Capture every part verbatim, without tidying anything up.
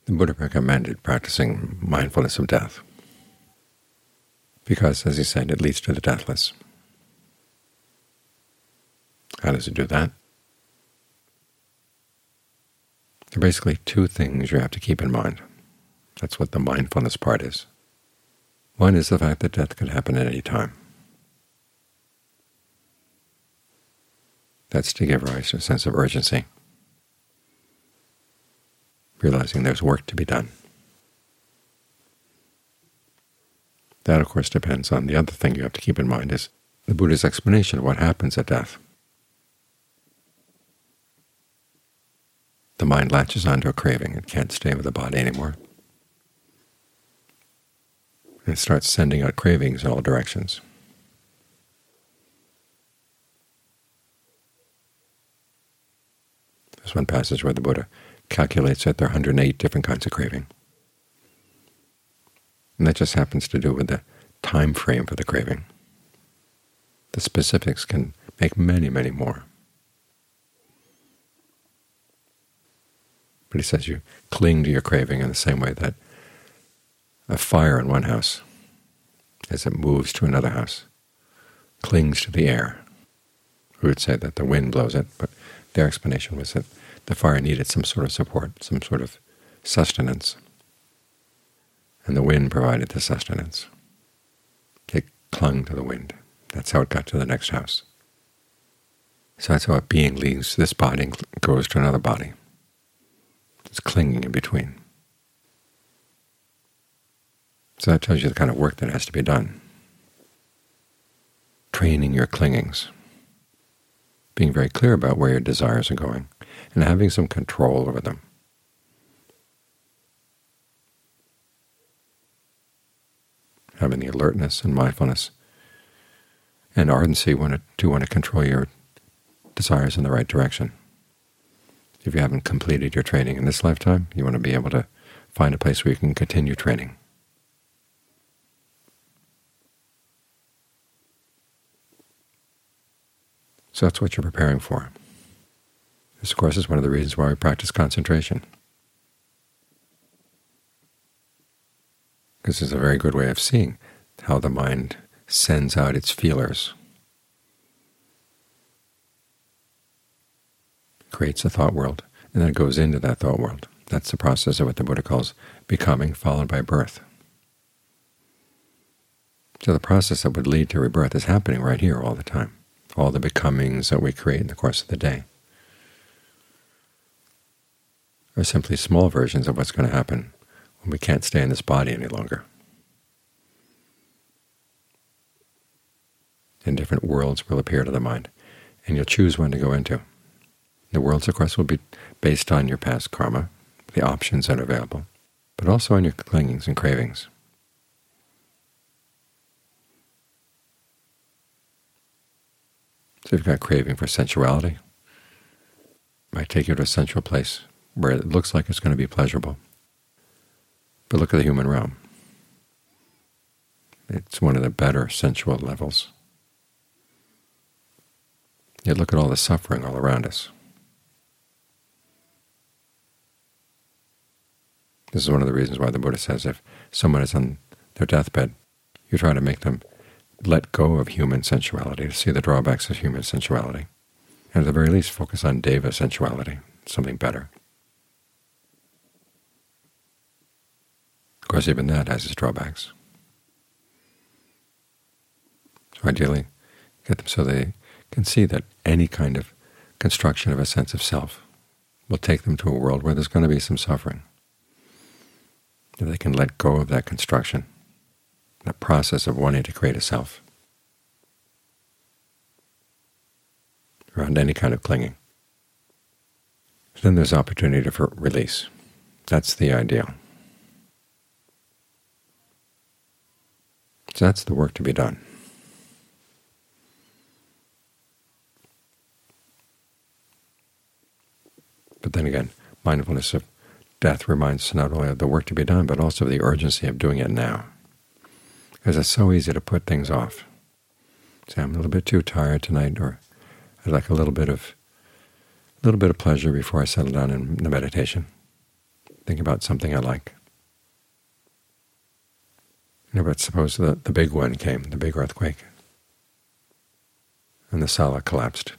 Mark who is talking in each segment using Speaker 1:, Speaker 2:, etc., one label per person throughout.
Speaker 1: The Buddha recommended practicing mindfulness of death because, as he said, it leads to the deathless. How does it do that? There are basically two things you have to keep in mind. That's what the mindfulness part is. One is the fact that death could happen at any time. That's to give rise to a sense of urgency, realizing there's work to be done. That, of course, depends on the other thing you have to keep in mind is the Buddha's explanation of what happens at death. The mind latches onto a craving. It can't stay with the body anymore. And it starts sending out cravings in all directions. There's one passage where the Buddha calculates that there are one hundred eight different kinds of craving. And that just happens to do with the time frame for the craving. The specifics can make many, many more. But he says you cling to your craving in the same way that a fire in one house, as it moves to another house, clings to the air. We would say that the wind blows it, but their explanation was that the fire needed some sort of support, some sort of sustenance, and the wind provided the sustenance. It clung to the wind. That's how it got to the next house. So that's how a being leaves this body and goes to another body. It's clinging in between. So that tells you the kind of work that has to be done. Training your clingings, being very clear about where your desires are going, and having some control over them. Having the alertness and mindfulness and ardency want to, to want to control your desires in the right direction. If you haven't completed your training in this lifetime, you want to be able to find a place where you can continue training. So that's what you're preparing for. This, of course, is one of the reasons why we practice concentration, because it's a very good way of seeing how the mind sends out its feelers, creates a thought world, and then it goes into that thought world. That's the process of what the Buddha calls becoming followed by birth. So the process that would lead to rebirth is happening right here all the time, all the becomings that we create in the course of the day are simply small versions of what's going to happen when we can't stay in this body any longer. And different worlds will appear to the mind, and you'll choose one to go into. The worlds, of course, will be based on your past karma, the options that are available, but also on your clingings and cravings. So if you've got craving for sensuality, it might take you to a sensual place where it looks like it's going to be pleasurable. But look at the human realm. It's one of the better sensual levels. Yet look at all the suffering all around us. This is one of the reasons why the Buddha says if someone is on their deathbed, you try to make them let go of human sensuality, to see the drawbacks of human sensuality, and at the very least focus on deva sensuality, something better. Of course, even that has its drawbacks. So ideally, get them so they can see that any kind of construction of a sense of self will take them to a world where there's going to be some suffering. If they can let go of that construction, that process of wanting to create a self, around any kind of clinging, then there's opportunity for release. That's the ideal. So that's the work to be done. But then again, mindfulness of death reminds us not only of the work to be done, but also of the urgency of doing it now. Because it's so easy to put things off. Say, I'm a little bit too tired tonight, or I'd like a little bit of a little bit of pleasure before I settle down in the meditation. Think about something I like. You know, but suppose the, the big one came, the big earthquake, and the sala collapsed.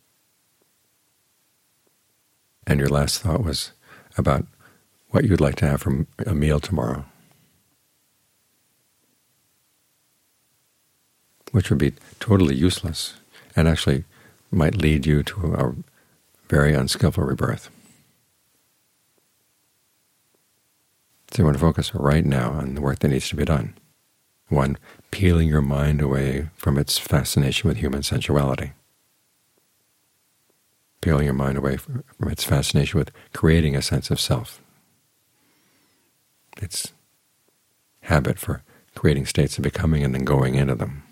Speaker 1: And your last thought was about what you'd like to have for a meal tomorrow, which would be totally useless and actually might lead you to a very unskillful rebirth. So you want to focus right now on the work that needs to be done. One, peeling your mind away from its fascination with human sensuality. Peeling your mind away from its fascination with creating a sense of self. Its habit for creating states of becoming and then going into them.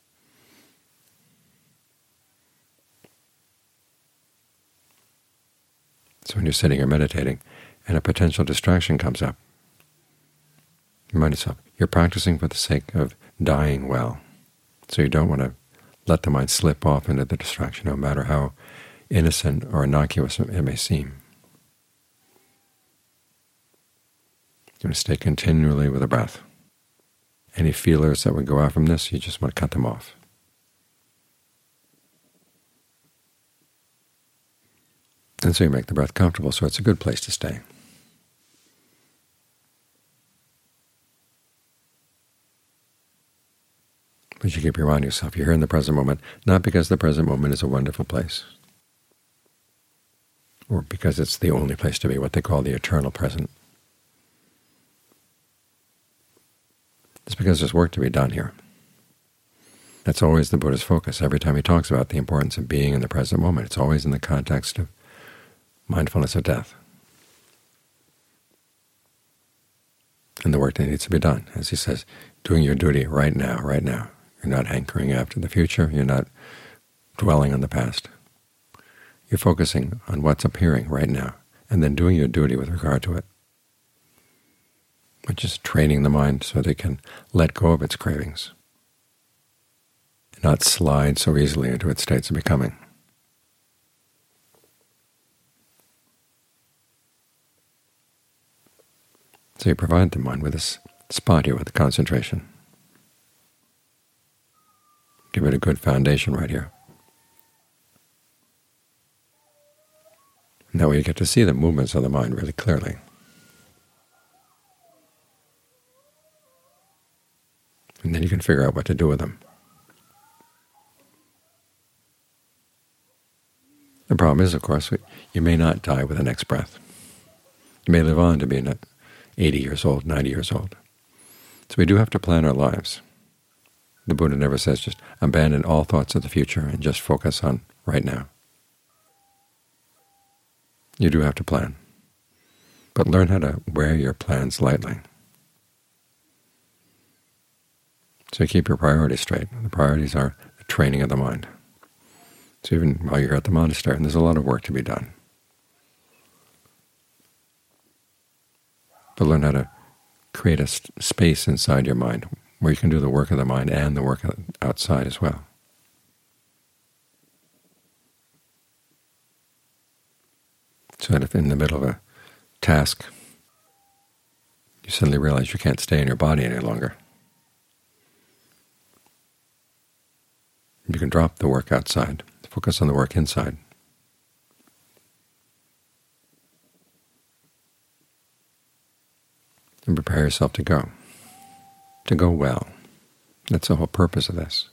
Speaker 1: So when you're sitting or meditating and a potential distraction comes up, remind yourself, you're practicing for the sake of dying well. So you don't want to let the mind slip off into the distraction, no matter how innocent or innocuous it may seem. You want to stay continually with the breath. Any feelers that would go out from this, you just want to cut them off. And so you make the breath comfortable, so it's a good place to stay. But you keep reminding yourself you're here in the present moment, not because the present moment is a wonderful place, or because it's the only place to be, what they call the eternal present. It's because there's work to be done here. That's always the Buddha's focus. Every time he talks about the importance of being in the present moment, it's always in the context of mindfulness of death and the work that needs to be done. As he says, doing your duty right now, right now. You're not hankering after the future. You're not dwelling on the past. You're focusing on what's appearing right now and then doing your duty with regard to it, which is training the mind so that it can let go of its cravings and not slide so easily into its states of becoming. So you provide the mind with this spot here with the concentration. Give it a good foundation right here. And that way you get to see the movements of the mind really clearly. And then you can figure out what to do with them. The problem is, of course, you may not die with the next breath. You may live on to be eighty years old, ninety years old. So we do have to plan our lives. The Buddha never says just abandon all thoughts of the future and just focus on right now. You do have to plan, but learn how to wear your plans lightly. So you keep your priorities straight. The priorities are the training of the mind. So even while you're at the monastery, and there's a lot of work to be done, but learn how to create a space inside your mind where you can do the work of the mind and the work outside as well. So that if in the middle of a task you suddenly realize you can't stay in your body any longer, you can drop the work outside, focus on the work inside. And prepare yourself to go, to go well. That's the whole purpose of this.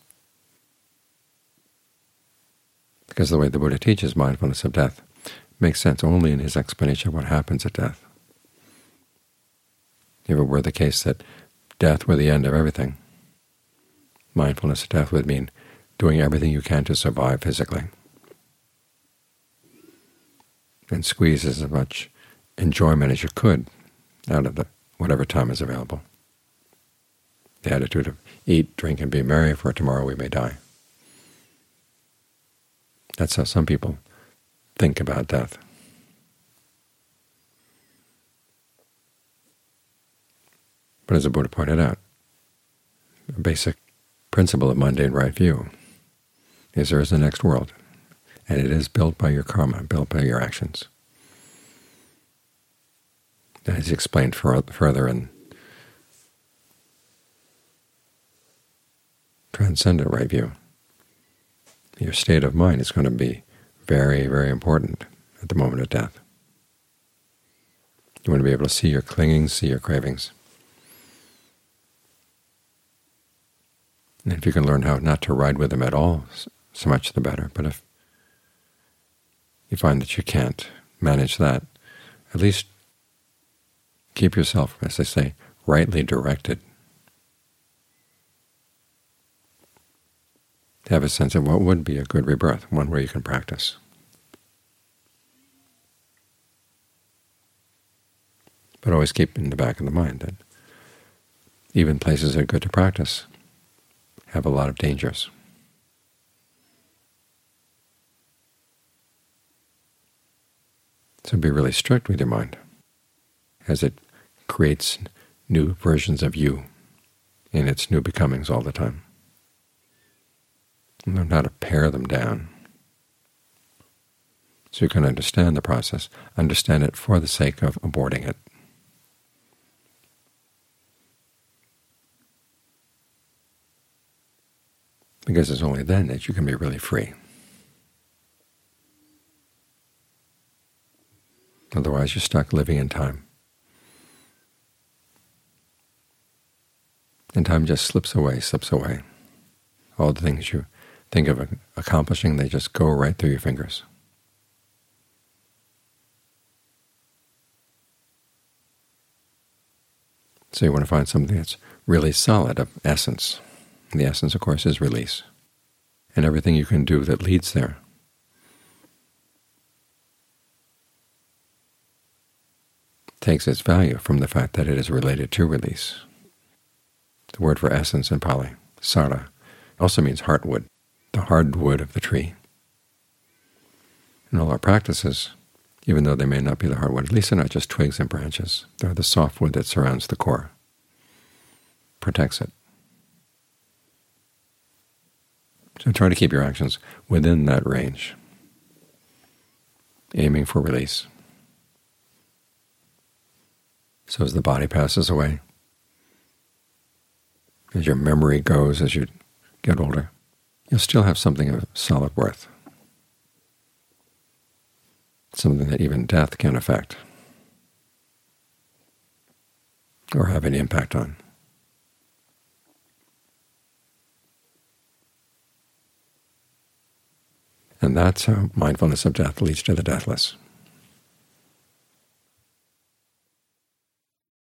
Speaker 1: Because the way the Buddha teaches mindfulness of death makes sense only in his explanation of what happens at death. If it were the case that death were the end of everything, mindfulness of death would mean doing everything you can to survive physically and squeeze as much enjoyment as you could out of the whatever time is available. The attitude of eat, drink, and be merry, for tomorrow we may die. That's how some people think about death. But as the Buddha pointed out, a basic principle of mundane right view is there is a next world, and it is built by your karma, built by your actions. That is explained further in Transcendent Right View. Your state of mind is going to be very, very important at the moment of death. You want to be able to see your clingings, see your cravings. And if you can learn how not to ride with them at all, so much the better. But if you find that you can't manage that, at least keep yourself, as they say, rightly directed. To have a sense of what would be a good rebirth, one where you can practice. But always keep in the back of the mind that even places that are good to practice have a lot of dangers. So be really strict with your mind, as it creates new versions of you in its new becomings all the time. And learn how to pare them down so you can understand the process, understand it for the sake of aborting it. Because it's only then that you can be really free. Otherwise you're stuck living in time. And time just slips away, slips away. All the things you think of accomplishing, they just go right through your fingers. So you want to find something that's really solid, of essence. And the essence, of course, is release. And everything you can do that leads there. Takes its value from the fact that it is related to release. The word for essence in Pali, sara, also means heartwood, the hard wood of the tree. And all our practices, even though they may not be the hardwood, at least they're not just twigs and branches. They're the soft wood that surrounds the core, protects it. So try to keep your actions within that range, aiming for release. So as the body passes away, as your memory goes as you get older, you'll still have something of solid worth, something that even death can affect or have any impact on. And that's how mindfulness of death leads to the deathless.